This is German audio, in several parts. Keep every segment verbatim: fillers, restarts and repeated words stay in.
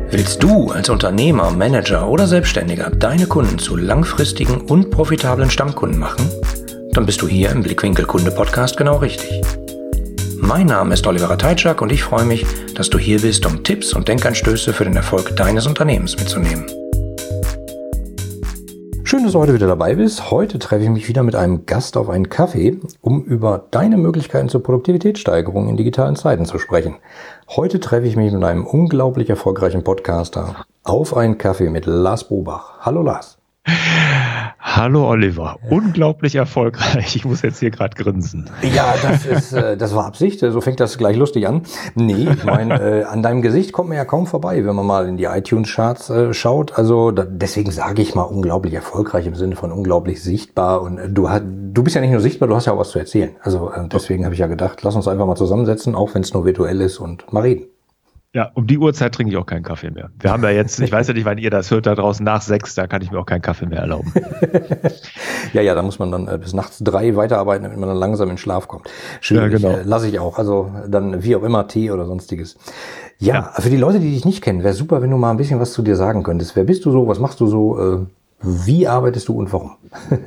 Willst du als Unternehmer, Manager oder Selbstständiger deine Kunden zu langfristigen und profitablen Stammkunden machen? Dann bist du hier im Blickwinkel Kunde Podcast genau richtig. Mein Name ist Oliver Ratajczak und ich freue mich, dass du hier bist, um Tipps und Denkanstöße für den Erfolg deines Unternehmens mitzunehmen. Schön, dass du heute wieder dabei bist. Heute treffe ich mich wieder mit einem Gast auf einen Kaffee, um über deine Möglichkeiten zur Produktivitätssteigerung in digitalen Zeiten zu sprechen. Heute treffe ich mich mit einem unglaublich erfolgreichen Podcaster auf einen Kaffee mit Lars Bobach. Hallo Lars. Hallo Oliver, unglaublich erfolgreich. Ich muss jetzt hier gerade grinsen. Ja, das ist, äh, das war Absicht. So fängt das gleich lustig an. Nee, ich meine, äh, an deinem Gesicht kommt man ja kaum vorbei, wenn man mal in die iTunes-Charts äh, schaut. Also da, deswegen sage ich mal unglaublich erfolgreich im Sinne von unglaublich sichtbar. Und äh, du, hast, du bist ja nicht nur sichtbar, du hast ja auch was zu erzählen. Also äh, deswegen habe ich ja gedacht, lass uns einfach mal zusammensetzen, auch wenn es nur virtuell ist, und mal reden. Ja, um die Uhrzeit trinke ich auch keinen Kaffee mehr. Wir haben ja jetzt, ich weiß ja nicht, wann ihr das hört, da draußen nach sechs, da kann ich mir auch keinen Kaffee mehr erlauben. ja, ja, da muss man dann äh, bis nachts drei weiterarbeiten, damit man dann langsam in Schlaf kommt. Schwierig, ja, genau. äh, lasse ich auch. Also dann wie auch immer Tee oder sonstiges. Ja, ja, für die Leute, die dich nicht kennen, wäre super, wenn du mal ein bisschen was zu dir sagen könntest. Wer bist du so? Was machst du so? Äh, wie arbeitest du und warum?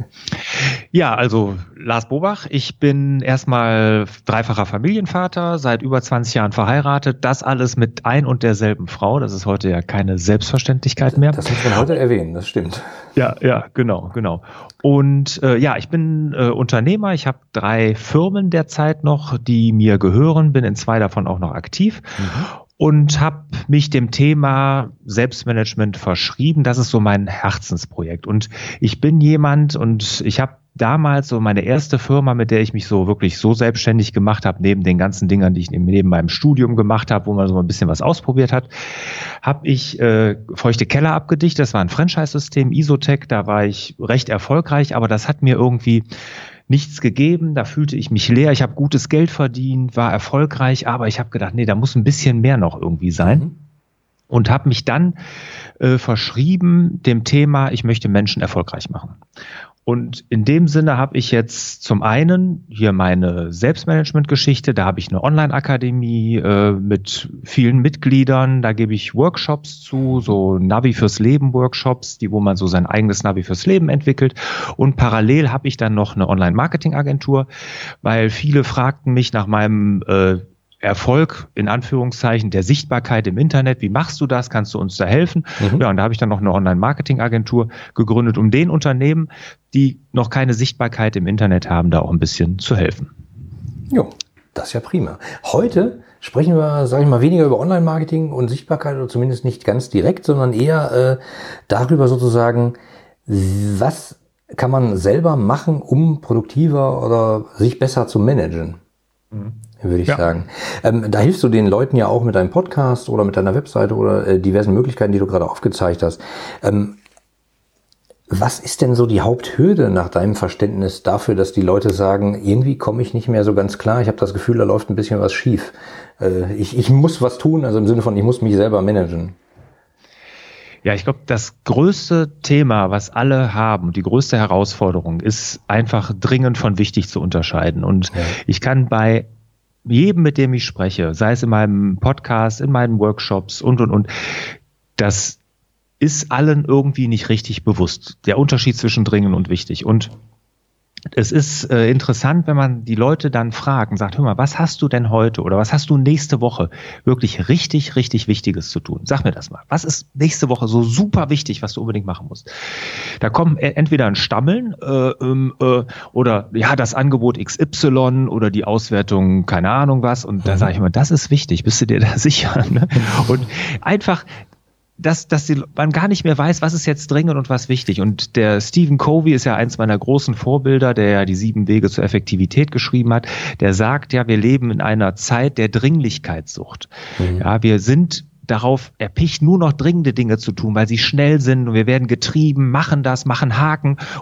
Ja, also Lars Bobach, ich bin erstmal dreifacher Familienvater, seit über zwanzig Jahren verheiratet, das alles mit ein und derselben Frau, das ist heute ja keine Selbstverständlichkeit mehr. Das muss man heute erwähnen, das stimmt. Ja, ja, genau, genau. Und äh, ja, ich bin äh, Unternehmer, ich habe drei Firmen derzeit noch, die mir gehören, bin in zwei davon auch noch aktiv. Mhm. Und habe mich dem Thema Selbstmanagement verschrieben. Das ist so mein Herzensprojekt. Und ich bin jemand, und ich habe damals so meine erste Firma, mit der ich mich so wirklich so selbstständig gemacht habe, neben den ganzen Dingern, die ich neben meinem Studium gemacht habe, wo man so ein bisschen was ausprobiert hat, habe ich äh, Feuchte Keller abgedichtet. Das war ein Franchise-System, Isotech. Da war ich recht erfolgreich, aber das hat mir irgendwie nichts gegeben, da fühlte ich mich leer, ich habe gutes Geld verdient, war erfolgreich, aber ich habe gedacht, nee, da muss ein bisschen mehr noch irgendwie sein. Mhm. Und habe mich dann äh, verschrieben dem Thema, ich möchte Menschen erfolgreich machen. Und in dem Sinne habe ich jetzt zum einen hier meine Selbstmanagement-Geschichte, da habe ich eine Online-Akademie äh, mit vielen Mitgliedern, da gebe ich Workshops zu, so Navi fürs Leben Workshops, die wo man so sein eigenes Navi fürs Leben entwickelt. Und parallel habe ich dann noch eine Online-Marketing-Agentur, weil viele fragten mich nach meinem äh, Erfolg, in Anführungszeichen, der Sichtbarkeit im Internet. Wie machst du das? Kannst du uns da helfen? Mhm. Ja, und da habe ich dann noch eine Online-Marketing-Agentur gegründet, um den Unternehmen, die noch keine Sichtbarkeit im Internet haben, da auch ein bisschen zu helfen. Jo, das ist ja prima. Heute sprechen wir, sage ich mal, weniger über Online-Marketing und Sichtbarkeit, oder zumindest nicht ganz direkt, sondern eher äh, darüber sozusagen, was kann man selber machen, um produktiver oder sich besser zu managen. Mhm. Würde ich ja. sagen. Ähm, da hilfst du den Leuten ja auch mit deinem Podcast oder mit deiner Webseite oder äh, diversen Möglichkeiten, die du gerade aufgezeigt hast. Ähm, was ist denn so die Haupthürde nach deinem Verständnis dafür, dass die Leute sagen, irgendwie komme ich nicht mehr so ganz klar, ich habe das Gefühl, da läuft ein bisschen was schief. Äh, ich, ich muss was tun, also im Sinne von, ich muss mich selber managen. Ja, ich glaube, das größte Thema, was alle haben, die größte Herausforderung, ist einfach dringend von wichtig zu unterscheiden. Und ja. ich kann bei jedem, mit dem ich spreche, sei es in meinem Podcast, in meinen Workshops und, und, und, das ist allen irgendwie nicht richtig bewusst. Der Unterschied zwischen dringend und wichtig. Und es ist äh, interessant, wenn man die Leute dann fragt und sagt, hör mal, was hast du denn heute oder was hast du nächste Woche wirklich richtig, richtig Wichtiges zu tun? Sag mir das mal. Was ist nächste Woche so super wichtig, was du unbedingt machen musst? Da kommen entweder ein Stammeln äh, äh, oder ja, das Angebot X Y oder die Auswertung, keine Ahnung was. Und da sage ich immer, das ist wichtig, bist du dir da sicher? Ne? Und einfach dass, dass die, man gar nicht mehr weiß, was ist jetzt dringend und was wichtig. Und der Stephen Covey ist ja eins meiner großen Vorbilder, der ja die sieben Wege zur Effektivität geschrieben hat. Der sagt ja, wir leben in einer Zeit der Dringlichkeitssucht. Mhm. Ja, wir sind darauf erpicht, nur noch dringende Dinge zu tun, weil sie schnell sind und wir werden getrieben, machen das, machen Haken und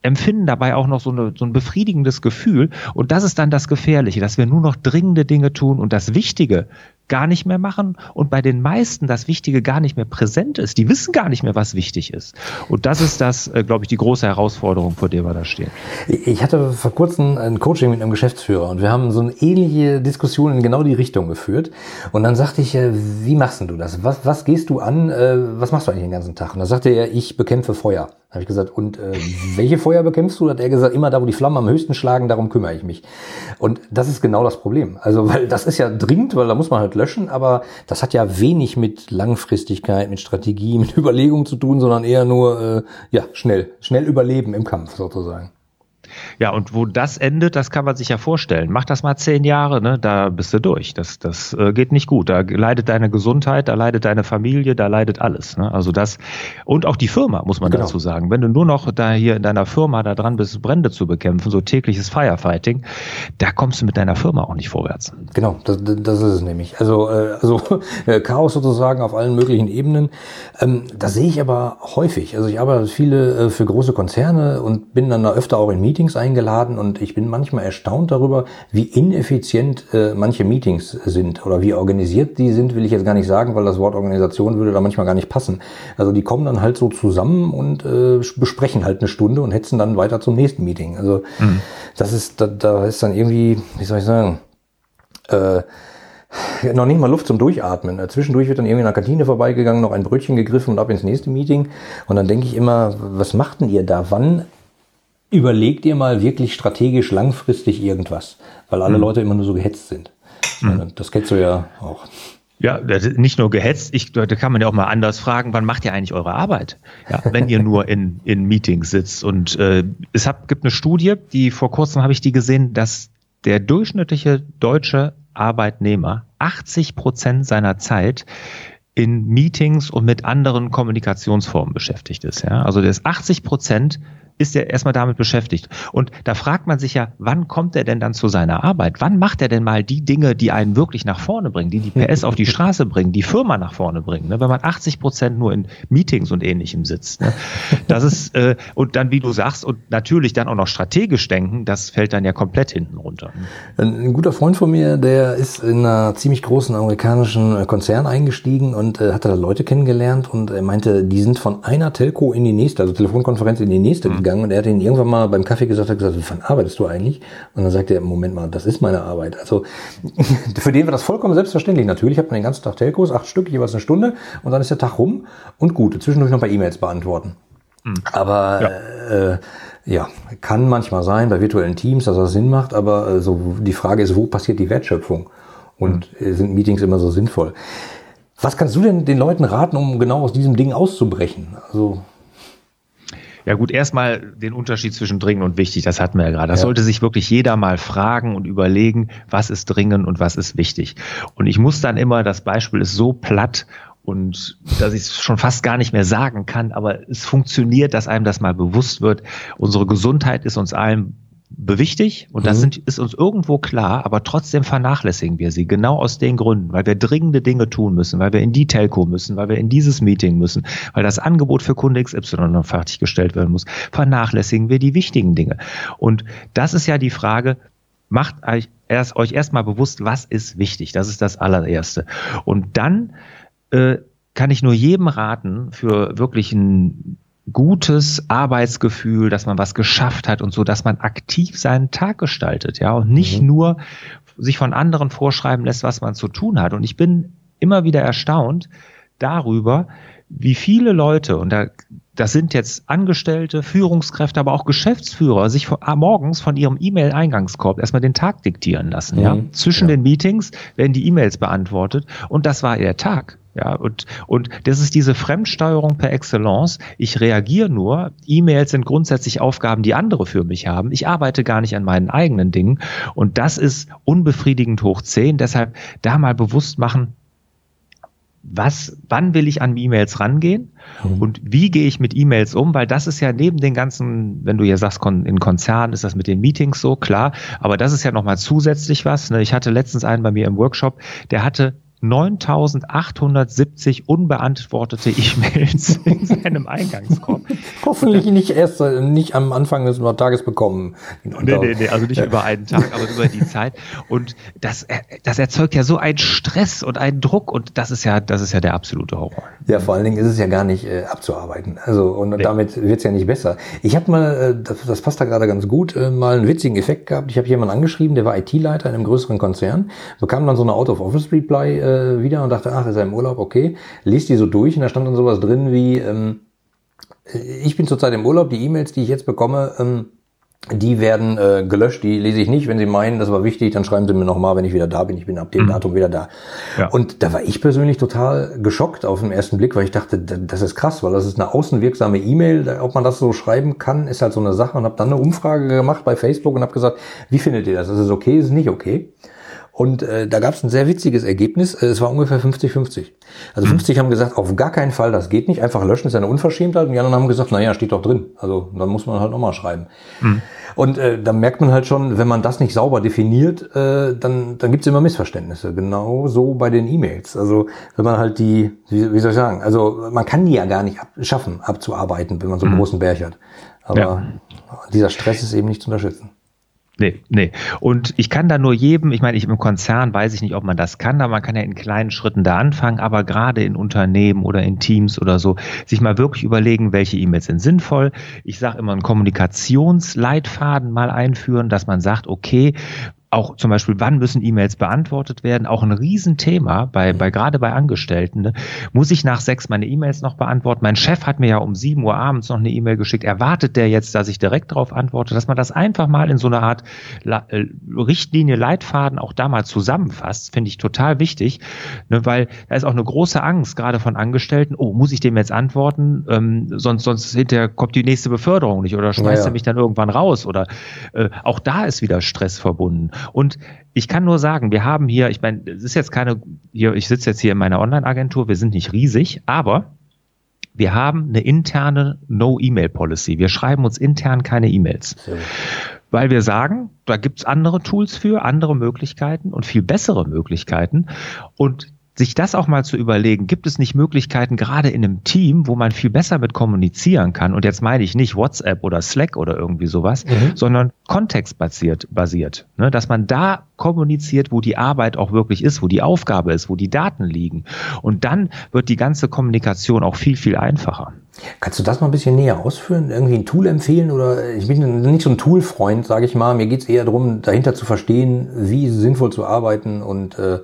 empfinden dabei auch noch so, eine, so ein befriedigendes Gefühl. Und das ist dann das Gefährliche, dass wir nur noch dringende Dinge tun und das Wichtige gar nicht mehr machen und bei den meisten das Wichtige gar nicht mehr präsent ist. Die wissen gar nicht mehr, was wichtig ist. Und das ist das, äh, glaube ich, die große Herausforderung, vor der wir da stehen. Ich hatte vor kurzem ein Coaching mit einem Geschäftsführer und wir haben so eine ähnliche Diskussion in genau die Richtung geführt. Und dann sagte ich, äh, wie machst denn du das? Was, was gehst du an? Äh, was machst du eigentlich den ganzen Tag? Und da sagte er, ich bekämpfe Feuer. Da habe ich gesagt, und äh, welche Feuer bekämpfst du? Da hat er gesagt, immer da, wo die Flammen am höchsten schlagen, darum kümmere ich mich. Und das ist genau das Problem. Also, weil das ist ja dringend, weil da muss man halt löschen, aber das hat ja wenig mit Langfristigkeit, mit Strategie, mit Überlegung zu tun, sondern eher nur, äh, ja, schnell, schnell überleben im Kampf sozusagen. Ja, und wo das endet, das kann man sich ja vorstellen. Mach das mal zehn Jahre, ne, da bist du durch. Das, das äh, geht nicht gut. Da leidet deine Gesundheit, da leidet deine Familie, da leidet alles. Ne? Also das, und auch die Firma, muss man genau. dazu sagen. Wenn du nur noch da hier in deiner Firma da dran bist, Brände zu bekämpfen, so tägliches Firefighting, da kommst du mit deiner Firma auch nicht vorwärts. Genau, das, das ist es nämlich. Also, äh, also äh, Chaos sozusagen auf allen möglichen Ebenen. Ähm, das sehe ich aber häufig. Also ich arbeite viele äh, für große Konzerne und bin dann da öfter auch in Meetings eingeladen und ich bin manchmal erstaunt darüber, wie ineffizient äh, manche Meetings sind oder wie organisiert die sind, will ich jetzt gar nicht sagen, weil das Wort Organisation würde da manchmal gar nicht passen. Also die kommen dann halt so zusammen und äh, besprechen halt eine Stunde und hetzen dann weiter zum nächsten Meeting. Also mhm. das ist, da, da ist dann irgendwie, wie soll ich sagen, äh, noch nicht mal Luft zum Durchatmen. Zwischendurch wird dann irgendwie in der Kantine vorbeigegangen, noch ein Brötchen gegriffen und ab ins nächste Meeting. Und dann denke ich immer, was macht denn ihr da? Wann überlegt ihr mal wirklich strategisch langfristig irgendwas? Weil alle mhm. Leute immer nur so gehetzt sind. Mhm. Das kennst du ja auch. Ja, nicht nur gehetzt, ich, da kann man ja auch mal anders fragen, wann macht ihr eigentlich eure Arbeit? Ja, wenn ihr nur in, in Meetings sitzt. Und äh, es hab, gibt eine Studie, die vor kurzem habe ich die gesehen, dass der durchschnittliche deutsche Arbeitnehmer achtzig Prozent seiner Zeit in Meetings und mit anderen Kommunikationsformen beschäftigt ist. Ja? Also der ist achtzig Prozent ist er erstmal damit beschäftigt. Und da fragt man sich ja, wann kommt er denn dann zu seiner Arbeit? Wann macht er denn mal die Dinge, die einen wirklich nach vorne bringen, die die P S auf die Straße bringen, die Firma nach vorne bringen? Ne? Wenn man achtzig Prozent nur in Meetings und Ähnlichem sitzt. Ne? Das ist, äh, und dann, wie du sagst, und natürlich dann auch noch strategisch denken, das fällt dann ja komplett hinten runter. Ein guter Freund von mir, der ist in einer ziemlich großen amerikanischen Konzern eingestiegen und äh, hat da Leute kennengelernt und er meinte, die sind von einer Telco in die nächste, also Telefonkonferenz in die nächste mhm. gegangen und er hat ihn irgendwann mal beim Kaffee gesagt, hat gesagt, wann arbeitest du eigentlich? Und dann sagt er, Moment mal, das ist meine Arbeit. Also für den war das vollkommen selbstverständlich. Natürlich hat man den ganzen Tag Telcos, acht Stück, jeweils eine Stunde und dann ist der Tag rum und gut, zwischendurch noch ein paar E-Mails beantworten. Mhm. Aber ja. Äh, ja, kann manchmal sein bei virtuellen Teams, dass das Sinn macht, aber äh, so die Frage ist, wo passiert die Wertschöpfung? Und mhm. sind Meetings immer so sinnvoll? Was kannst du denn den Leuten raten, um genau aus diesem Ding auszubrechen? Also ja gut, erstmal den Unterschied zwischen dringend und wichtig, das hatten wir ja gerade. Das ja. sollte sich wirklich jeder mal fragen und überlegen, was ist dringend und was ist wichtig. Und ich muss dann immer, das Beispiel ist so platt und dass ich es schon fast gar nicht mehr sagen kann, aber es funktioniert, dass einem das mal bewusst wird. Unsere Gesundheit ist uns allen bewichtig und das sind, ist uns irgendwo klar, aber trotzdem vernachlässigen wir sie, genau aus den Gründen, weil wir dringende Dinge tun müssen, weil wir in die Telco müssen, weil wir in dieses Meeting müssen, weil das Angebot für Kunde X Y noch fertiggestellt werden muss, vernachlässigen wir die wichtigen Dinge. Und das ist ja die Frage, macht euch erst, euch erstmal bewusst, was ist wichtig, das ist das allererste. Und dann äh, kann ich nur jedem raten, für wirklich ein gutes Arbeitsgefühl, dass man was geschafft hat und so, dass man aktiv seinen Tag gestaltet, ja, und nicht mhm. nur sich von anderen vorschreiben lässt, was man zu tun hat. Und ich bin immer wieder erstaunt darüber, wie viele Leute, und da, das sind jetzt Angestellte, Führungskräfte, aber auch Geschäftsführer, sich von, morgens von ihrem E-Mail-Eingangskorb erstmal den Tag diktieren lassen, mhm. ja. Zwischen ja. den Meetings werden die E-Mails beantwortet und das war ihr Tag. Ja, und, und das ist diese Fremdsteuerung per Excellence. Ich reagiere nur. E-Mails sind grundsätzlich Aufgaben, die andere für mich haben. Ich arbeite gar nicht an meinen eigenen Dingen. Und das ist unbefriedigend hoch zehn. Deshalb da mal bewusst machen, was, wann will ich an E-Mails rangehen mhm. und wie gehe ich mit E-Mails um, weil das ist ja neben den ganzen, wenn du ja sagst, in Konzernen ist das mit den Meetings so, klar, aber das ist ja nochmal zusätzlich was. Ich hatte letztens einen bei mir im Workshop, der hatte neuntausendachthundertsiebzig unbeantwortete E-Mails in seinem Eingangskorb. Hoffentlich nicht erst nicht am Anfang des Tages bekommen. Nee, nee, nee, also nicht ja. über einen Tag, aber über die Zeit. Und das, das erzeugt ja so einen Stress und einen Druck und das ist ja, das ist ja der absolute Horror. Ja, vor allen Dingen ist es ja gar nicht äh, abzuarbeiten. Also und nee. damit wird's ja nicht besser. Ich habe mal, äh, das, das passt da gerade ganz gut, äh, mal einen witzigen Effekt gehabt. Ich habe jemanden angeschrieben, der war I T-Leiter in einem größeren Konzern, bekam dann so eine Out-of-Office-Reply äh, wieder und dachte, ach, ist er im Urlaub, okay. Lies die so durch und da stand dann sowas drin wie, ähm, ich bin zurzeit im Urlaub, die E-Mails, die ich jetzt bekomme, ähm, die werden äh, gelöscht, die lese ich nicht. Wenn Sie meinen, das war wichtig, dann schreiben Sie mir nochmal, wenn ich wieder da bin. Ich bin ab dem mhm. Datum wieder da. Ja. Und da war ich persönlich total geschockt auf den ersten Blick, weil ich dachte, das ist krass, weil das ist eine außenwirksame E-Mail. Ob man das so schreiben kann, ist halt so eine Sache. Und habe dann eine Umfrage gemacht bei Facebook und habe gesagt, wie findet ihr das? Ist es okay, ist es nicht okay? Und äh, da gab es ein sehr witziges Ergebnis. Es war ungefähr fünfzig fünfzig. Also fünfzig mhm. haben gesagt, auf gar keinen Fall, das geht nicht. Einfach löschen, ist eine Unverschämtheit. Und die anderen haben gesagt, naja, steht doch drin. Also dann muss man halt nochmal schreiben. Mhm. Und äh, da merkt man halt schon, wenn man das nicht sauber definiert, äh, dann, dann gibt's immer Missverständnisse. Genau so bei den E-Mails. Also wenn man halt die, wie, wie soll ich sagen, also man kann die ja gar nicht ab, schaffen, abzuarbeiten, wenn man so einen mhm. großen Berg hat. Aber ja. dieser Stress ist eben nicht zu unterschätzen. Nee, nee. Und ich kann da nur jedem, ich meine, ich im Konzern weiß ich nicht, ob man das kann, aber man kann ja in kleinen Schritten da anfangen, aber gerade in Unternehmen oder in Teams oder so, sich mal wirklich überlegen, welche E-Mails sind sinnvoll. Ich sage immer, einen Kommunikationsleitfaden mal einführen, dass man sagt, okay, auch zum Beispiel, wann müssen E-Mails beantwortet werden? Auch ein Riesenthema, bei, bei, gerade bei Angestellten. Ne? Muss ich nach sechs meine E-Mails noch beantworten? Mein Chef hat mir ja um sieben Uhr abends noch eine E-Mail geschickt. Erwartet der jetzt, dass ich direkt darauf antworte? Dass man das einfach mal in so einer Art La- äh, Richtlinie, Leitfaden auch da mal zusammenfasst, finde ich total wichtig. Ne? Weil da ist auch eine große Angst, gerade von Angestellten. Oh, muss ich dem jetzt antworten? Ähm, sonst, sonst hinterher kommt die nächste Beförderung nicht oder schmeißt ja, ja. er mich dann irgendwann raus? Oder äh, auch da ist wieder Stress verbunden. Und ich kann nur sagen, wir haben hier, ich meine, es ist jetzt keine, hier, ich sitze jetzt hier in meiner Online-Agentur, wir sind nicht riesig, aber wir haben eine interne No-E-Mail-Policy. Wir schreiben uns intern keine E-Mails. Weil wir sagen, da gibt's andere Tools für, andere Möglichkeiten und viel bessere Möglichkeiten. Und sich das auch mal zu überlegen, gibt es nicht Möglichkeiten, gerade in einem Team, wo man viel besser mit kommunizieren kann, und jetzt meine ich nicht WhatsApp oder Slack oder irgendwie sowas, mhm. sondern kontextbasiert, basiert, ne, dass man da kommuniziert, wo die Arbeit auch wirklich ist, wo die Aufgabe ist, wo die Daten liegen. Und dann wird die ganze Kommunikation auch viel, viel einfacher. Kannst du das mal ein bisschen näher ausführen? Irgendwie ein Tool empfehlen? Oder ich bin nicht so ein Tool-Freund, sage ich mal. Mir geht's eher darum, dahinter zu verstehen, wie sinnvoll zu arbeiten, und äh,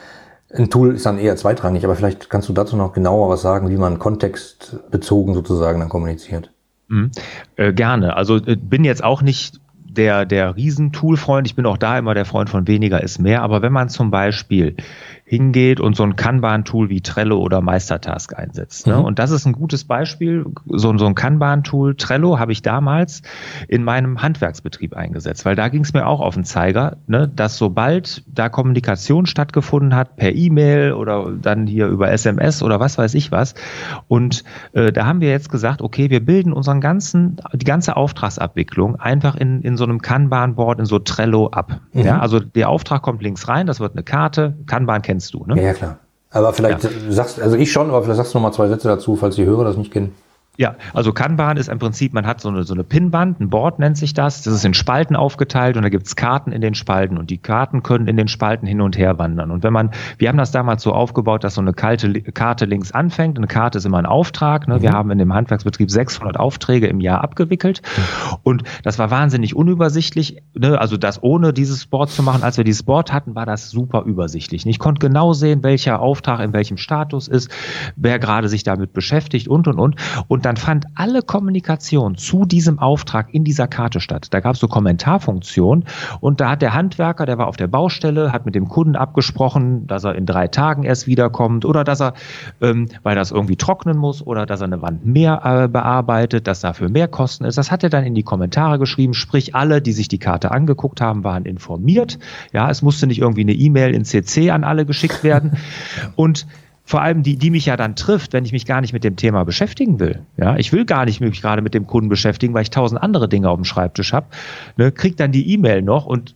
ein Tool ist dann eher zweitrangig, aber vielleicht kannst du dazu noch genauer was sagen, wie man kontextbezogen sozusagen dann kommuniziert. Mhm. Äh, gerne. Also äh, bin jetzt auch nicht der, der Riesentool-Freund. Ich bin auch da immer der Freund von weniger ist mehr. Aber wenn man zum Beispiel hingeht und so ein Kanban-Tool wie Trello oder Meistertask einsetzt. Ne? Mhm. Und das ist ein gutes Beispiel. So, so ein Kanban-Tool, Trello, habe ich damals in meinem Handwerksbetrieb eingesetzt, weil da ging es mir auch auf den Zeiger, ne? Dass sobald da Kommunikation stattgefunden hat, per E-Mail oder dann hier über S M S oder was weiß ich was. Und äh, da haben wir jetzt gesagt, okay, wir bilden unseren ganzen, die ganze Auftragsabwicklung einfach in, in so einem Kanban-Board, in so Trello ab. Mhm. Ja? Also der Auftrag kommt links rein, das wird eine Karte, Kanban kennst du, ne? Ja, ja, klar. Aber vielleicht ja. sagst, also ich schon, aber vielleicht sagst du noch mal zwei Sätze dazu, falls die Hörer das nicht kennen. Ja, also Kanban ist im Prinzip, man hat so eine, so eine Pinnwand, ein Board nennt sich das, das ist in Spalten aufgeteilt und da gibt's Karten in den Spalten und die Karten können in den Spalten hin und her wandern. Und wenn man, wir haben das damals so aufgebaut, dass so eine kalte Karte links anfängt, eine Karte ist immer ein Auftrag, ne? Mhm. Wir haben in dem Handwerksbetrieb sechshundert Aufträge im Jahr abgewickelt mhm. und das war wahnsinnig unübersichtlich, ne? Also das ohne dieses Board zu machen, als wir dieses Board hatten, war das super übersichtlich. Ich konnte genau sehen, welcher Auftrag in welchem Status ist, wer gerade sich damit beschäftigt und und und und dann fand alle Kommunikation zu diesem Auftrag in dieser Karte statt. Da gab es so Kommentarfunktionen und da hat der Handwerker, der war auf der Baustelle, hat mit dem Kunden abgesprochen, dass er in drei Tagen erst wiederkommt oder dass er, ähm, weil das irgendwie trocknen muss oder dass er eine Wand mehr äh, bearbeitet, dass dafür mehr Kosten ist. Das hat er dann in die Kommentare geschrieben, sprich alle, die sich die Karte angeguckt haben, waren informiert. Ja, es musste nicht irgendwie eine E-Mail in C C an alle geschickt werden und vor allem die, die mich ja dann trifft, wenn ich mich gar nicht mit dem Thema beschäftigen will. Ja, ich will gar nicht mich gerade mit dem Kunden beschäftigen, weil ich tausend andere Dinge auf dem Schreibtisch habe. Ne, krieg dann die E-Mail noch und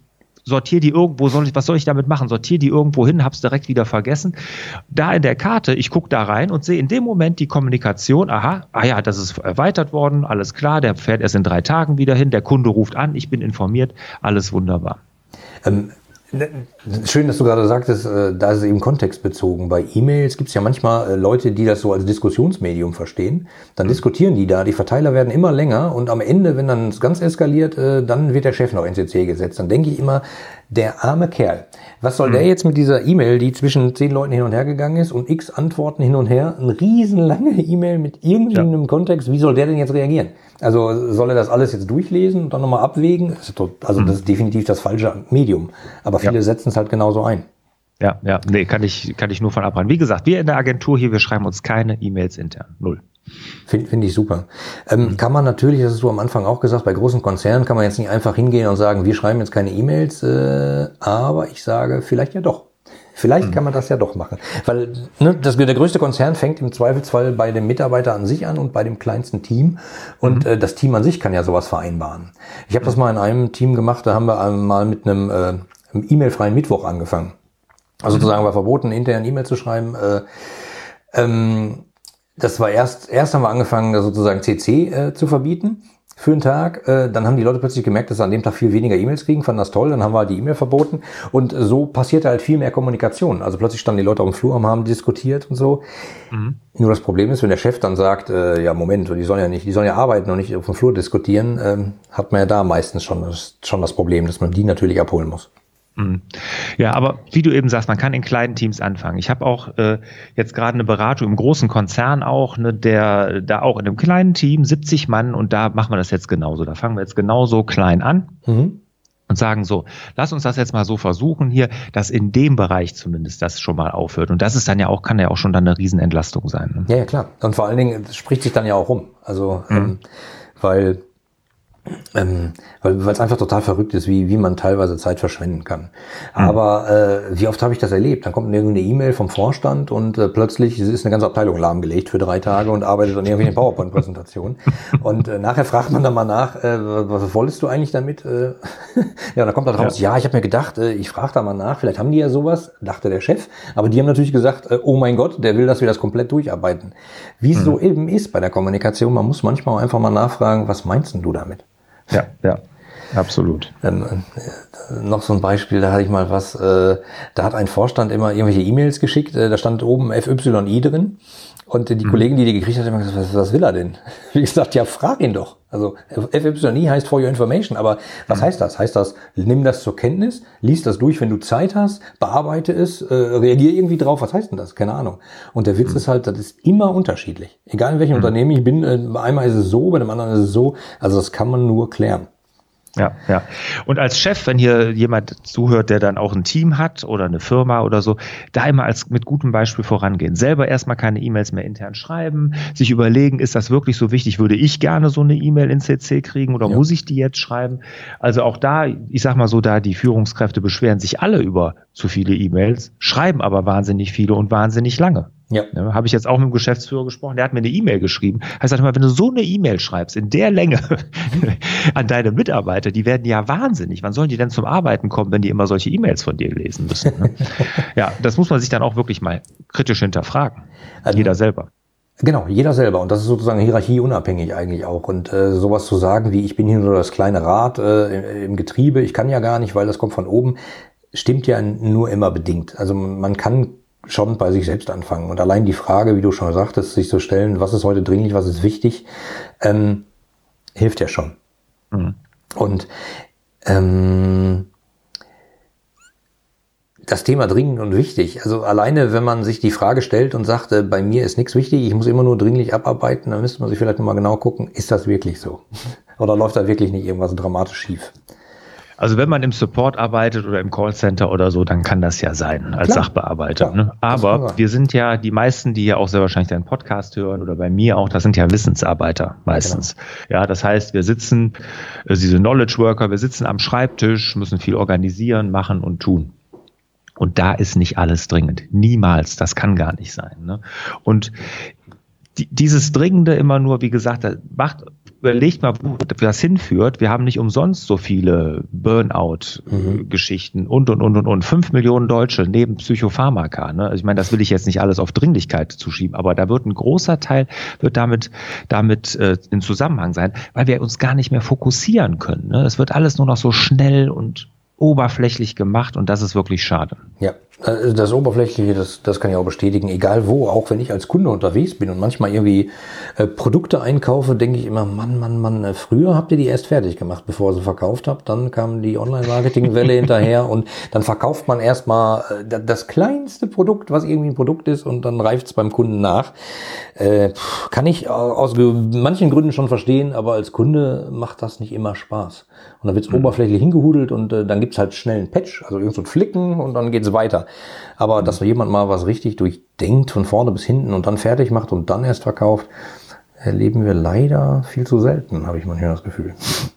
sortiere die irgendwo, soll ich, was soll ich damit machen? Sortiere die irgendwo hin, hab's direkt wieder vergessen. Da in der Karte, ich gucke da rein und sehe in dem Moment die Kommunikation, aha, ah ja, das ist erweitert worden, alles klar, der fährt erst in drei Tagen wieder hin, der Kunde ruft an, ich bin informiert, alles wunderbar. Ähm, schön, dass du gerade sagtest, äh, da ist es eben kontextbezogen. Bei E-Mails gibt es ja manchmal äh, Leute, die das so als Diskussionsmedium verstehen. Dann mhm. diskutieren die da, die Verteiler werden immer länger und am Ende, wenn dann es ganz eskaliert, äh, dann wird der Chef noch in C C gesetzt. Dann denke ich immer, der arme Kerl, was soll mhm. der jetzt mit dieser E-Mail, die zwischen zehn Leuten hin und her gegangen ist und x Antworten hin und her, eine riesenlange E-Mail mit irgendeinem ja. Kontext, wie soll der denn jetzt reagieren? Also soll er das alles jetzt durchlesen und dann nochmal abwägen? Also das ist definitiv das falsche Medium. Aber viele ja. setzen es halt genauso ein. Ja, ja, nee, kann ich, kann ich nur von abraten. Wie gesagt, wir in der Agentur hier, wir schreiben uns keine E-Mails intern. Null. Finde find ich super. Ähm, mhm. Kann man natürlich, das hast du am Anfang auch gesagt, bei großen Konzernen kann man jetzt nicht einfach hingehen und sagen, wir schreiben jetzt keine E-Mails, äh, aber ich sage, vielleicht ja doch. Vielleicht mhm. kann man das ja doch machen. Weil ne, das, der größte Konzern fängt im Zweifelsfall bei dem Mitarbeiter an sich an und bei dem kleinsten Team. Und mhm. äh, das Team an sich kann ja sowas vereinbaren. Ich habe das mal in einem Team gemacht, da haben wir mal mit einem äh, E-Mail-freien Mittwoch angefangen. Also mhm. sozusagen war verboten, intern E-Mail zu schreiben. Äh, ähm, das war erst, erst haben wir angefangen, sozusagen C C äh, zu verbieten. Für einen Tag, äh, dann haben die Leute plötzlich gemerkt, dass sie an dem Tag viel weniger E-Mails kriegen, fanden das toll, dann haben wir halt die E-Mail verboten und so passierte halt viel mehr Kommunikation. Also plötzlich standen die Leute auf dem Flur und haben diskutiert und so. Mhm. Nur das Problem ist, wenn der Chef dann sagt, äh, ja Moment, die sollen ja nicht, die sollen ja arbeiten und nicht auf dem Flur diskutieren, ähm, hat man ja da meistens schon das, schon das Problem, dass man die natürlich abholen muss. Ja, aber wie du eben sagst, man kann in kleinen Teams anfangen. Ich habe auch äh, jetzt gerade eine Beratung im großen Konzern auch, ne, der da auch in einem kleinen Team, siebzig Mann, und da machen wir das jetzt genauso. Da fangen wir jetzt genauso klein an mhm. und sagen so, lass uns das jetzt mal so versuchen hier, dass in dem Bereich zumindest das schon mal aufhört. Und das ist dann ja auch, kann ja auch schon dann eine Riesenentlastung sein. Ne? Ja, ja, klar. Und vor allen Dingen, das spricht sich dann ja auch rum. Also, mhm. ähm, weil Ähm, weil weil es einfach total verrückt ist, wie wie man teilweise Zeit verschwenden kann. Mhm. Aber äh, wie oft habe ich das erlebt? Dann kommt irgendeine E-Mail vom Vorstand und äh, plötzlich ist eine ganze Abteilung lahmgelegt für drei Tage und arbeitet an irgendwelchen PowerPoint-Präsentationen. Und äh, nachher fragt man dann mal nach, äh, was wolltest du eigentlich damit? Äh, ja, dann kommt da raus, ja, ja ich habe mir gedacht, äh, ich frage da mal nach, vielleicht haben die ja sowas, dachte der Chef. Aber die haben natürlich gesagt, äh, oh mein Gott, der will, dass wir das komplett durcharbeiten. Wie es mhm. so eben ist bei der Kommunikation, man muss manchmal einfach mal nachfragen, was meinst denn du damit? Ja, ja, absolut. Ähm, äh, noch so ein Beispiel, da hatte ich mal was, äh, da hat ein Vorstand immer irgendwelche E-Mails geschickt, äh, da stand oben F Y I drin und äh, die mhm. Kollegen, die die gekriegt hat, haben gesagt, was, was will er denn? Wie gesagt, ja, frag ihn doch. Also F Y I heißt for your information, aber was mhm. heißt das? Heißt das, nimm das zur Kenntnis, lies das durch, wenn du Zeit hast, bearbeite es, äh, reagier irgendwie drauf, was heißt denn das? Keine Ahnung. Und der Witz mhm. ist halt, das ist immer unterschiedlich. Egal in welchem mhm. Unternehmen ich bin, äh, bei einmal ist es so, bei dem anderen ist es so, also das kann man nur klären. Ja, ja. Und als Chef, wenn hier jemand zuhört, der dann auch ein Team hat oder eine Firma oder so, da immer als mit gutem Beispiel vorangehen. Selber erstmal keine E-Mails mehr intern schreiben, sich überlegen, ist das wirklich so wichtig? Würde ich gerne so eine E-Mail in C C kriegen oder ja. muss ich die jetzt schreiben? Also auch da, ich sag mal so, da die Führungskräfte beschweren sich alle über zu viele E-Mails, schreiben aber wahnsinnig viele und wahnsinnig lange. Ja. ja Habe ich jetzt auch mit dem Geschäftsführer gesprochen, der hat mir eine E-Mail geschrieben. Heißt halt immer, wenn du so eine E-Mail schreibst, in der Länge an deine Mitarbeiter, die werden ja wahnsinnig. Wann sollen die denn zum Arbeiten kommen, wenn die immer solche E-Mails von dir lesen müssen? Ne? Ja, das muss man sich dann auch wirklich mal kritisch hinterfragen. Also, jeder selber. Genau, jeder selber. Und das ist sozusagen hierarchieunabhängig eigentlich auch. Und äh, sowas zu sagen wie, ich bin hier nur das kleine Rad äh, im Getriebe, ich kann ja gar nicht, weil das kommt von oben, stimmt ja nur immer bedingt. Also man kann schon bei sich selbst anfangen. Und allein die Frage, wie du schon sagtest, sich zu stellen, was ist heute dringlich, was ist wichtig, ähm, hilft ja schon. Mhm. Und ähm, das Thema dringend und wichtig, also alleine, wenn man sich die Frage stellt und sagt, äh, bei mir ist nichts wichtig, ich muss immer nur dringlich abarbeiten, dann müsste man sich vielleicht nochmal genau gucken, ist das wirklich so? Oder läuft da wirklich nicht irgendwas dramatisch schief? Also wenn man im Support arbeitet oder im Callcenter oder so, dann kann das ja sein als Klar. Sachbearbeiter. Klar, ne? Aber wir sind ja, die meisten, die ja auch sehr wahrscheinlich deinen Podcast hören oder bei mir auch, das sind ja Wissensarbeiter meistens. Genau. Ja, das heißt, wir sitzen, diese Knowledge Worker, wir sitzen am Schreibtisch, müssen viel organisieren, machen und tun. Und da ist nicht alles dringend. Niemals. Das kann gar nicht sein. Ne? Und die, dieses Dringende immer nur, wie gesagt, macht, überlegt mal, wo das hinführt. Wir haben nicht umsonst so viele Burnout-Geschichten mhm. und, und, und, und, und. Fünf Millionen Deutsche neben Psychopharmaka. Ne? Also ich meine, das will ich jetzt nicht alles auf Dringlichkeit zuschieben, aber da wird ein großer Teil, wird damit, damit äh, in Zusammenhang sein, weil wir uns gar nicht mehr fokussieren können. Ne? Es wird alles nur noch so schnell und oberflächlich gemacht und das ist wirklich schade. Ja, das Oberflächliche, das, das kann ich auch bestätigen, egal wo, auch wenn ich als Kunde unterwegs bin und manchmal irgendwie äh, Produkte einkaufe, denke ich immer, Mann, Mann, Mann, äh, früher habt ihr die erst fertig gemacht, bevor ihr sie verkauft habt, dann kam die Online-Marketing-Welle hinterher und dann verkauft man erstmal äh, das kleinste Produkt, was irgendwie ein Produkt ist und dann reift es beim Kunden nach. Äh, kann ich aus manchen Gründen schon verstehen, aber als Kunde macht das nicht immer Spaß. Und dann wird's mhm. oberflächlich hingehudelt und äh, dann gibt's halt schnell einen Patch, also irgend so ein Flicken und dann geht's weiter. Aber mhm. dass jemand mal was richtig durchdenkt von vorne bis hinten und dann fertig macht und dann erst verkauft, erleben wir leider viel zu selten, habe ich manchmal das Gefühl.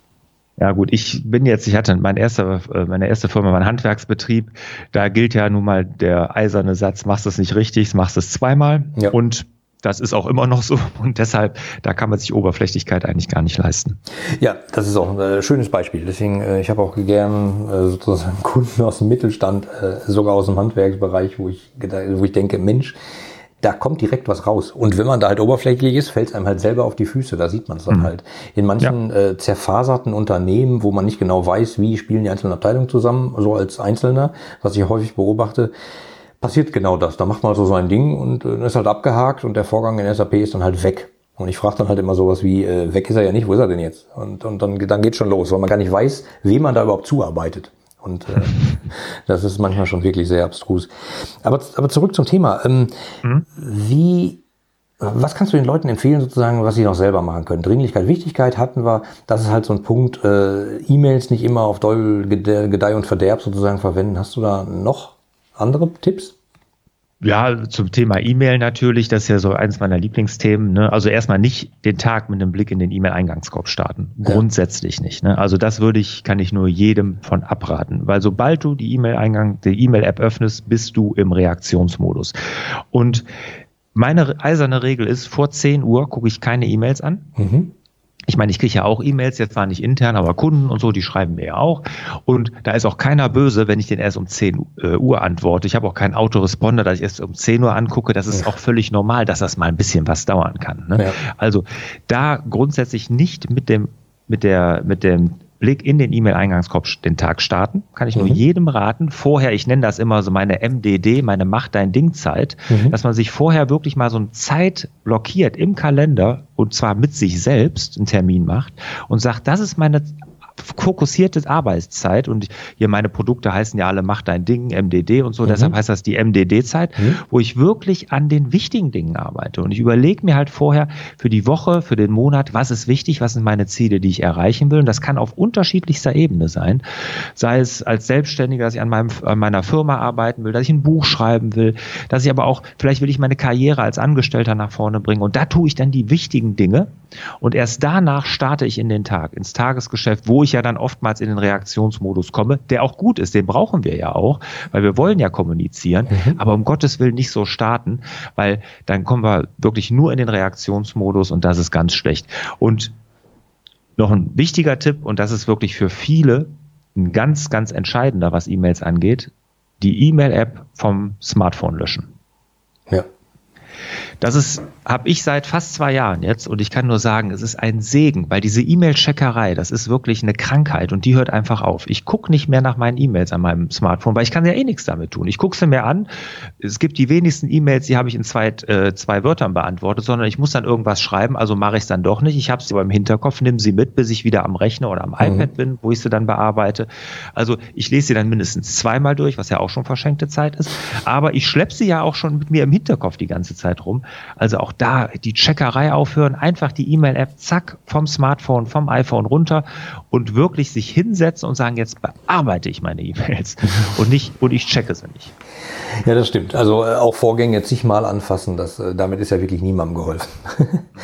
Ja gut, ich bin jetzt, ich hatte mein erster, meine erste Firma, mein Handwerksbetrieb, da gilt ja nun mal der eiserne Satz, machst du es nicht richtig, machst es zweimal ja. und das ist auch immer noch so und deshalb, da kann man sich Oberflächlichkeit eigentlich gar nicht leisten. Ja, das ist auch ein schönes Beispiel. Deswegen, ich habe auch gern sozusagen Kunden aus dem Mittelstand, sogar aus dem Handwerksbereich, wo ich, wo ich denke, Mensch, da kommt direkt was raus. Und wenn man da halt oberflächlich ist, fällt es einem halt selber auf die Füße. Da sieht man es dann mhm. halt. In manchen ja. äh, zerfaserten Unternehmen, wo man nicht genau weiß, wie spielen die einzelnen Abteilungen zusammen, so als Einzelner, was ich häufig beobachte, passiert genau das. Da macht man so sein Ding und äh, ist halt abgehakt und der Vorgang in S A P ist dann halt weg. Und ich frage dann halt immer sowas wie, äh, weg ist er ja nicht, wo ist er denn jetzt? Und, und dann, dann geht's schon los, weil man gar nicht weiß, wem man da überhaupt zuarbeitet. Und äh, das ist manchmal schon wirklich sehr abstrus. Aber, aber zurück zum Thema. Ähm, mhm. Wie, was kannst du den Leuten empfehlen, sozusagen, was sie noch selber machen können? Dringlichkeit, Wichtigkeit hatten wir. Das ist halt so ein Punkt. Äh, E-Mails nicht immer auf Doll, Gedeih und Verderb sozusagen verwenden. Hast du da noch andere Tipps? Ja, zum Thema E-Mail natürlich, das ist ja so eins meiner Lieblingsthemen. Ne? Also erstmal nicht den Tag mit einem Blick in den E-Mail-Eingangskorb starten. Ja. Grundsätzlich nicht. Ne? Also das würde ich, kann ich nur jedem von abraten. Weil sobald du die E-Mail-Eingang, die E-Mail-App öffnest, bist du im Reaktionsmodus. Und meine eiserne Regel ist, vor zehn Uhr gucke ich keine E-Mails an. Mhm. Ich meine, ich kriege ja auch E-Mails, jetzt zwar nicht intern, aber Kunden und so, die schreiben mir ja auch. Und da ist auch keiner böse, wenn ich den erst um zehn Uhr antworte. Ich habe auch keinen Autoresponder, dass ich erst um zehn Uhr angucke. Das ist auch völlig normal, dass das mal ein bisschen was dauern kann. Ne? Ja. Also da grundsätzlich nicht mit dem, mit der, mit dem Blick in den E-Mail-Eingangskorb den Tag starten. Kann ich nur mhm. jedem raten. Vorher, ich nenne das immer so meine M D D, meine Mach-Dein-Ding-Zeit, mhm. dass man sich vorher wirklich mal so eine Zeit blockiert im Kalender und zwar mit sich selbst einen Termin macht und sagt, das ist meine fokussierte Arbeitszeit und hier meine Produkte heißen ja alle Mach dein Ding, M D D und so, mhm. deshalb heißt das die M D D-Zeit, mhm. wo ich wirklich an den wichtigen Dingen arbeite und ich überlege mir halt vorher für die Woche, für den Monat, was ist wichtig, was sind meine Ziele, die ich erreichen will und das kann auf unterschiedlichster Ebene sein, sei es als Selbstständiger, dass ich an, meinem, an meiner Firma arbeiten will, dass ich ein Buch schreiben will, dass ich aber auch, vielleicht will ich meine Karriere als Angestellter nach vorne bringen und da tue ich dann die wichtigen Dinge und erst danach starte ich in den Tag, ins Tagesgeschäft, wo ich ja dann oftmals in den Reaktionsmodus komme, der auch gut ist, den brauchen wir ja auch, weil wir wollen ja kommunizieren, mhm. aber um Gottes Willen nicht so starten, weil dann kommen wir wirklich nur in den Reaktionsmodus und das ist ganz schlecht. Und noch ein wichtiger Tipp, und das ist wirklich für viele ein ganz, ganz entscheidender, was E-Mails angeht, die E-Mail-App vom Smartphone löschen. Ja. Das ist, habe ich seit fast zwei Jahren jetzt und ich kann nur sagen, es ist ein Segen, weil diese E-Mail-Checkerei, das ist wirklich eine Krankheit und die hört einfach auf. Ich gucke nicht mehr nach meinen E-Mails an meinem Smartphone, weil ich kann ja eh nichts damit tun. Ich gucke sie mir an. Es gibt die wenigsten E-Mails, die habe ich in zwei, äh, zwei Wörtern beantwortet, sondern ich muss dann irgendwas schreiben, also mache ich es dann doch nicht. Ich habe sie aber im Hinterkopf, nehme sie mit, bis ich wieder am Rechner oder am mhm. iPad bin, wo ich sie dann bearbeite. Also ich lese sie dann mindestens zweimal durch, was ja auch schon verschenkte Zeit ist, aber ich schleppe sie ja auch schon mit mir im Hinterkopf die ganze Zeit rum. Also auch da die Checkerei aufhören, einfach die E-Mail-App, zack, vom Smartphone, vom iPhone runter und wirklich sich hinsetzen und sagen, jetzt bearbeite ich meine E-Mails und nicht und ich checke sie nicht. Ja, das stimmt. Also äh, auch Vorgänge zigmal anfassen, das, äh, damit ist ja wirklich niemandem geholfen.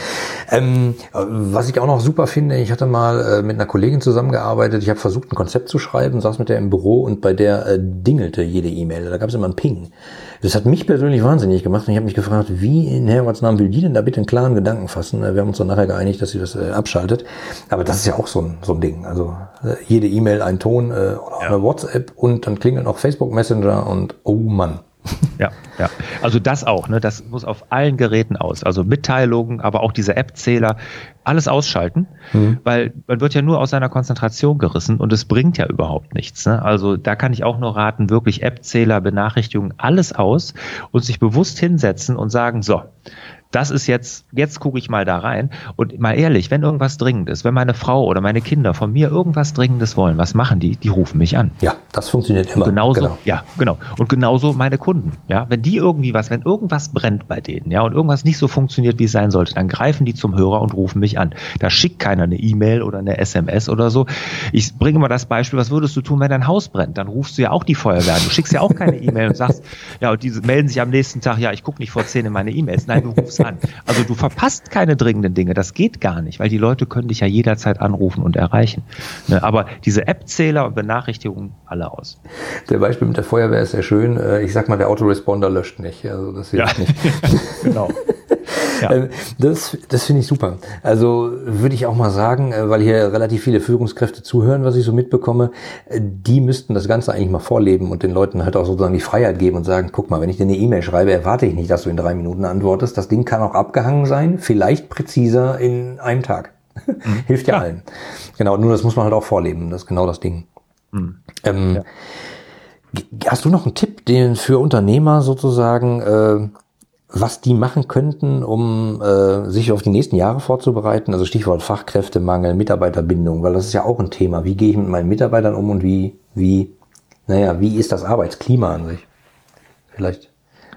Ähm, was ich auch noch super finde, ich hatte mal äh, mit einer Kollegin zusammengearbeitet, ich habe versucht, ein Konzept zu schreiben, saß mit der im Büro und bei der äh, dingelte jede E-Mail, da gab es immer einen Ping. Das hat mich persönlich wahnsinnig gemacht und ich habe mich gefragt, wie in Herrgottsnamen will die denn da bitte einen klaren Gedanken fassen? Wir haben uns dann nachher geeinigt, dass sie das äh, abschaltet, aber das ist ja auch so ein, so ein Ding, also äh, jede E-Mail ein Ton äh, oder ja. eine WhatsApp und dann klingelt noch Facebook Messenger und oh Mann. Ja, ja. Also das auch, ne? Das muss auf allen Geräten aus. Also Mitteilungen, aber auch diese App-Zähler, alles ausschalten, mhm. weil man wird ja nur aus seiner Konzentration gerissen und es bringt ja überhaupt nichts. Ne? Also da kann ich auch nur raten, wirklich App-Zähler, Benachrichtigungen, alles aus und sich bewusst hinsetzen und sagen, so, das ist jetzt, jetzt gucke ich mal da rein und mal ehrlich, wenn irgendwas dringend ist, wenn meine Frau oder meine Kinder von mir irgendwas Dringendes wollen, was machen die? Die rufen mich an. Ja, das funktioniert immer. Und genauso, genau. ja, genau. Und genauso meine Kunden, ja, wenn die irgendwie was, wenn irgendwas brennt bei denen, ja, und irgendwas nicht so funktioniert, wie es sein sollte, dann greifen die zum Hörer und rufen mich an. Da schickt keiner eine E-Mail oder eine S M S oder so. Ich bringe mal das Beispiel, was würdest du tun, wenn dein Haus brennt? Dann rufst du ja auch die Feuerwehr an. Du schickst ja auch keine E-Mail und sagst, ja, und die melden sich am nächsten Tag, ja, ich gucke nicht vor zehn in meine E-Mails. Nein, du rufst an. Also du verpasst keine dringenden Dinge, das geht gar nicht, weil die Leute können dich ja jederzeit anrufen und erreichen. Ne, aber diese App-Zähler und Benachrichtigungen, alle aus. Der Beispiel mit der Feuerwehr ist sehr schön. Ich sag mal, der Autoresponder löscht nicht. Also das hilft ja. nicht. Genau. Ja. Das, das finde ich super. Also würde ich auch mal sagen, weil hier relativ viele Führungskräfte zuhören, was ich so mitbekomme, die müssten das Ganze eigentlich mal vorleben und den Leuten halt auch sozusagen die Freiheit geben und sagen, guck mal, wenn ich dir eine E-Mail schreibe, erwarte ich nicht, dass du in drei Minuten antwortest. Das Ding kann auch abgehangen sein, vielleicht präziser in einem Tag. Mhm. Hilft ja, ja allen. Genau, nur das muss man halt auch vorleben. Das ist genau das Ding. Mhm. Ähm, ja. Hast du noch einen Tipp, den für Unternehmer sozusagen, äh, was die machen könnten, um äh, sich auf die nächsten Jahre vorzubereiten? Also Stichwort Fachkräftemangel, Mitarbeiterbindung, weil das ist ja auch ein Thema. Wie gehe ich mit meinen Mitarbeitern um und wie, wie, naja, wie ist das Arbeitsklima an sich? Vielleicht.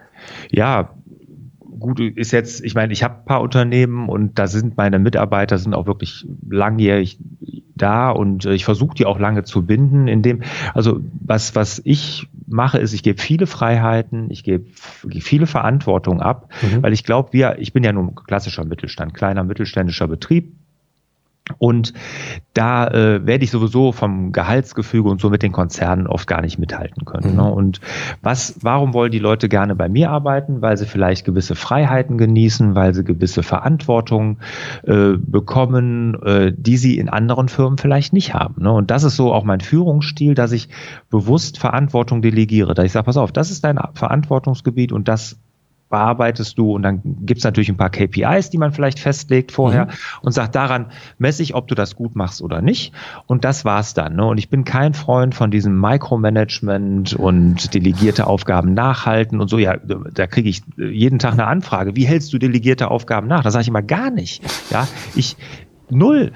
Ja, gut, ist jetzt, ich meine, ich habe ein paar Unternehmen und da sind meine Mitarbeiter sind auch wirklich langjährig da und ich versuche die auch lange zu binden, indem, also was, was ich mache, ist, ich gebe viele Freiheiten, ich gebe viele Verantwortung ab, mhm. weil ich glaube, wir, ich bin ja nun klassischer Mittelstand, kleiner mittelständischer Betrieb. Und da äh, werde ich sowieso vom Gehaltsgefüge und so mit den Konzernen oft gar nicht mithalten können. Mhm. Ne? Und was, warum wollen die Leute gerne bei mir arbeiten? Weil sie vielleicht gewisse Freiheiten genießen, weil sie gewisse Verantwortung äh, bekommen, äh, die sie in anderen Firmen vielleicht nicht haben. Ne? Und das ist so auch mein Führungsstil, dass ich bewusst Verantwortung delegiere. Dass ich sage, pass auf, das ist dein Verantwortungsgebiet und das bearbeitest du und dann gibt's natürlich ein paar K P Is, die man vielleicht festlegt vorher mhm. und sagt, daran messe ich, ob du das gut machst oder nicht und das war's dann. Ne? Und ich bin kein Freund von diesem Micromanagement und delegierte Aufgaben nachhalten und so. Ja, da kriege ich jeden Tag eine Anfrage. Wie hältst du delegierte Aufgaben nach? Da sage ich immer gar nicht. Ja, ich null.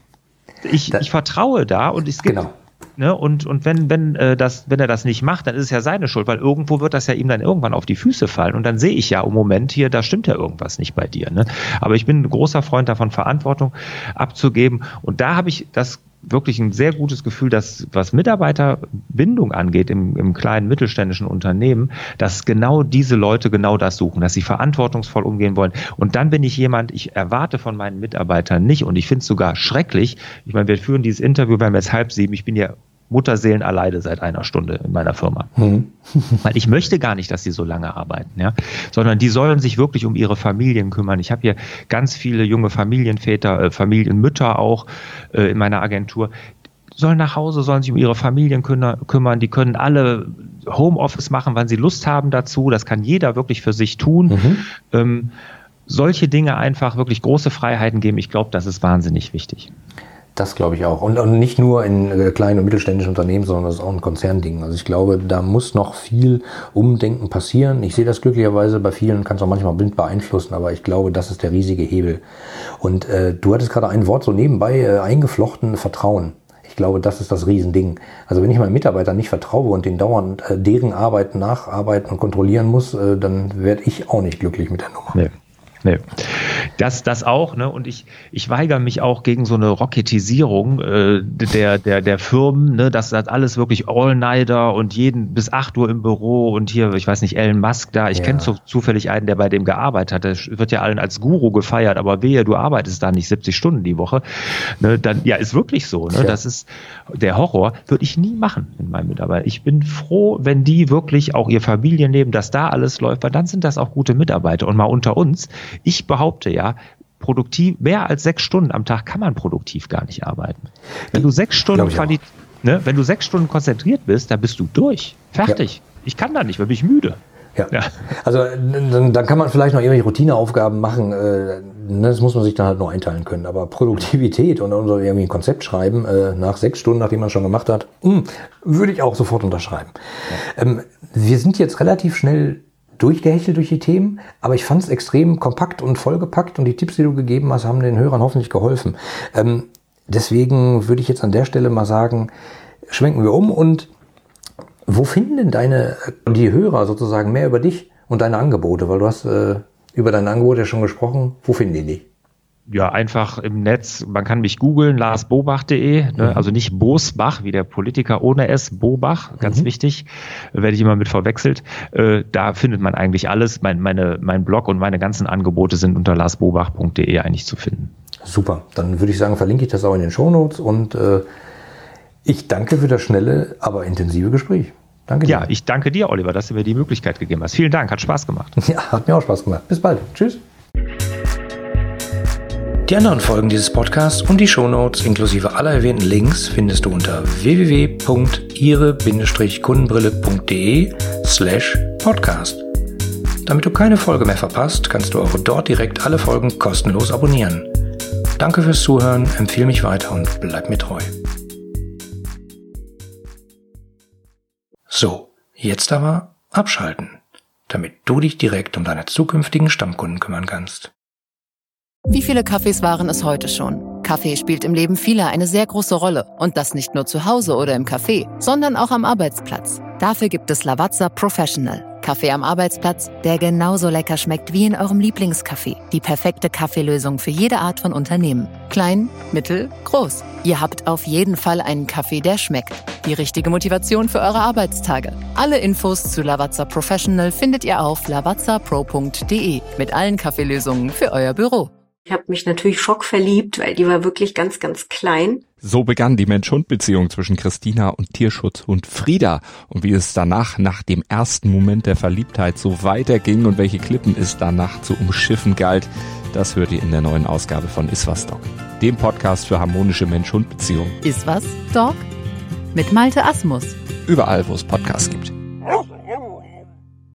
Ich, ich vertraue da und es gibt genau. Ne, und und wenn wenn äh, das wenn er das nicht macht, dann ist es ja seine Schuld, weil irgendwo wird das ja ihm dann irgendwann auf die Füße fallen und dann sehe ich ja im Moment hier, da stimmt ja irgendwas nicht bei dir. Ne? Aber ich bin ein großer Freund davon, Verantwortung abzugeben und da habe ich das wirklich ein sehr gutes Gefühl, dass was Mitarbeiterbindung angeht im, im kleinen mittelständischen Unternehmen, dass genau diese Leute genau das suchen, dass sie verantwortungsvoll umgehen wollen. Und dann bin ich jemand, ich erwarte von meinen Mitarbeitern nicht und ich finde es sogar schrecklich. Ich meine, wir führen dieses Interview, wir haben jetzt halb sieben, ich bin ja Mutterseelen alleine seit einer Stunde in meiner Firma. Mhm. Weil ich möchte gar nicht, dass die so lange arbeiten, ja, sondern die sollen sich wirklich um ihre Familien kümmern. Ich habe hier ganz viele junge Familienväter, äh, Familienmütter auch äh, in meiner Agentur. Sollen nach Hause, sollen sich um ihre Familien kümmern. Die können alle Homeoffice machen, wann sie Lust haben dazu. Das kann jeder wirklich für sich tun. Mhm. Ähm, solche Dinge einfach wirklich große Freiheiten geben. Ich glaube, das ist wahnsinnig wichtig. Das glaube ich auch. Und, und nicht nur in äh, kleinen und mittelständischen Unternehmen, sondern das ist auch ein Konzernding. Also ich glaube, da muss noch viel Umdenken passieren. Ich sehe das glücklicherweise bei vielen, kann es auch manchmal blind beeinflussen, aber ich glaube, das ist der riesige Hebel. Und äh, du hattest gerade ein Wort so nebenbei äh, eingeflochten, Vertrauen. Ich glaube, das ist das Riesending. Also wenn ich meinen Mitarbeitern nicht vertraue und denen dauernd äh, deren Arbeit nacharbeiten und kontrollieren muss, äh, dann werde ich auch nicht glücklich mit der Nummer. Nee. Nee. Das, das auch, ne? Und ich, ich weigere mich auch gegen so eine Rocketisierung äh, der, der, der Firmen, ne? Das hat alles wirklich All-Nighter und jeden bis acht Uhr im Büro und hier, ich weiß nicht, Elon Musk da. Ich ja. kenne zu, zufällig einen, der bei dem gearbeitet hat. Der wird ja allen als Guru gefeiert, aber wehe, du arbeitest da nicht siebzig Stunden die Woche. Ne? Dann, ja, ist wirklich so. Ne? Ja. Das ist der Horror, würde ich nie machen mit meinen Mitarbeitern. Ich bin froh, wenn die wirklich auch ihr Familienleben, dass da alles läuft, weil dann sind das auch gute Mitarbeiter. Und mal unter uns, ich behaupte ja, produktiv, mehr als sechs Stunden am Tag kann man produktiv gar nicht arbeiten. Wenn du sechs Stunden Quali- ne, wenn du sechs Stunden konzentriert bist, dann bist du durch. Fertig. Ja. Ich kann da nicht, weil bin ich müde. Ja. ja, also dann, dann kann man vielleicht noch irgendwelche Routineaufgaben machen, äh, das muss man sich dann halt noch einteilen können, aber Produktivität und, und irgendwie ein Konzept schreiben äh, nach sechs Stunden, nachdem man es schon gemacht hat, mh, würde ich auch sofort unterschreiben. Ja. Ähm, wir sind jetzt relativ schnell durchgehechelt durch die Themen, aber ich fand es extrem kompakt und vollgepackt und die Tipps, die du gegeben hast, haben den Hörern hoffentlich geholfen. Ähm, deswegen würde ich jetzt an der Stelle mal sagen, schwenken wir um und wo finden denn deine, die Hörer sozusagen mehr über dich und deine Angebote? Weil du hast äh, über deine Angebote ja schon gesprochen. Wo finden die dich? Ja, einfach im Netz. Man kann mich googeln, lars bobach punkt de. Ne? Mhm. Also nicht Bosbach, wie der Politiker ohne S, Bobach, ganz mhm. wichtig. Werde ich immer mit verwechselt. Äh, da findet man eigentlich alles. Mein, meine, mein Blog und meine ganzen Angebote sind unter lars bobach punkt de eigentlich zu finden. Super. Dann würde ich sagen, verlinke ich das auch in den Shownotes und äh, ich danke für das schnelle, aber intensive Gespräch. Danke dir. Ja, ich danke dir, Oliver, dass du mir die Möglichkeit gegeben hast. Vielen Dank, hat Spaß gemacht. Ja, hat mir auch Spaß gemacht. Bis bald. Tschüss. Die anderen Folgen dieses Podcasts und die Shownotes inklusive aller erwähnten Links findest du unter w w w punkt ihre kundenbrille punkt de slash podcast. Damit du keine Folge mehr verpasst, kannst du auch dort direkt alle Folgen kostenlos abonnieren. Danke fürs Zuhören, empfehle mich weiter und bleib mir treu. So, jetzt aber abschalten, damit du dich direkt um deine zukünftigen Stammkunden kümmern kannst. Wie viele Kaffees waren es heute schon? Kaffee spielt im Leben vieler eine sehr große Rolle. Und das nicht nur zu Hause oder im Café, sondern auch am Arbeitsplatz. Dafür gibt es Lavazza Professional. Kaffee am Arbeitsplatz, der genauso lecker schmeckt wie in eurem Lieblingscafé. Die perfekte Kaffeelösung für jede Art von Unternehmen. Klein, mittel, groß. Ihr habt auf jeden Fall einen Kaffee, der schmeckt. Die richtige Motivation für eure Arbeitstage. Alle Infos zu Lavazza Professional findet ihr auf lavazza pro punkt de mit allen Kaffeelösungen für euer Büro. Ich habe mich natürlich schockverliebt, weil die war wirklich ganz, ganz klein. So begann die Mensch-Hund-Beziehung zwischen Christina und Tierschutzhund Frieda. Und wie es danach, nach dem ersten Moment der Verliebtheit, so weiterging und welche Klippen es danach zu umschiffen galt, das hört ihr in der neuen Ausgabe von Iswas Dog, dem Podcast für harmonische Mensch-Hund-Beziehungen. Iswas Dog? Mit Malte Asmus. Überall, wo es Podcasts gibt.